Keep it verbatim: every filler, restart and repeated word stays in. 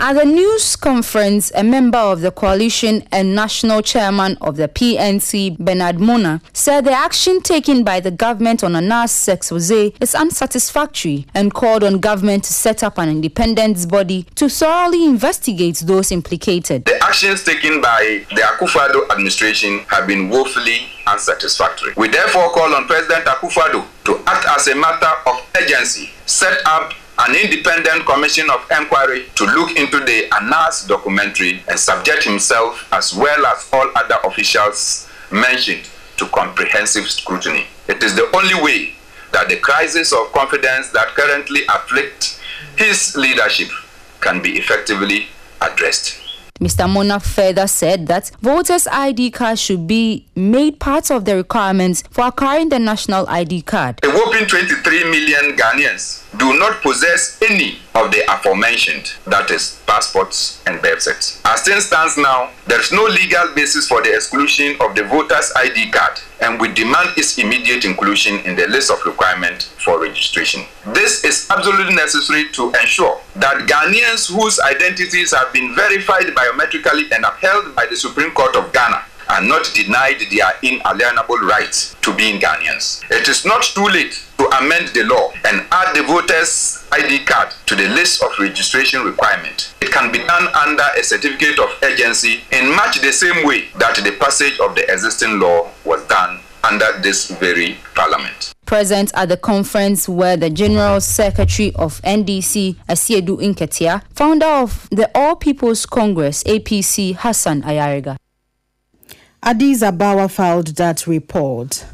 At the news conference, a member of the coalition and national chairman of the P N C, Bernard Mona, said the action taken by the government on Anas expose is unsatisfactory and called on government to set up an independent body to thoroughly investigate those implicated. The actions taken by the Akufo-Addo administration have been woefully unsatisfactory. We therefore call on President Akufo-Addo to act as a matter of urgency, set up an independent commission of inquiry to look into the Anas documentary and subject himself as well as all other officials mentioned to comprehensive scrutiny. It is the only way that the crisis of confidence that currently afflicts his leadership can be effectively addressed. Mister Mona further said that voters' I D cards should be made part of the requirements for acquiring the national I D card. A whopping twenty-three million Ghanaians do not possess any of the aforementioned, that is, passports and birth certificates. As things stands now, there is no legal basis for the exclusion of the voters' I D card, and we demand its immediate inclusion in the list of requirements for registration. This is absolutely necessary to ensure that Ghanaians whose identities have been verified biometrically and upheld by the Supreme Court of Ghana are not denied their inalienable rights to being Ghanaians. It is not too late to amend the law and add the voters' I D card to the list of registration requirements. It can be done under a certificate of urgency in much the same way that the passage of the existing law was done under this very parliament. Present at the conference were the General Secretary of N D C, Asiedu Nketia, founder of the All People's Congress, A P C, Hassan Ayariga. Adiza Bawa filed that report.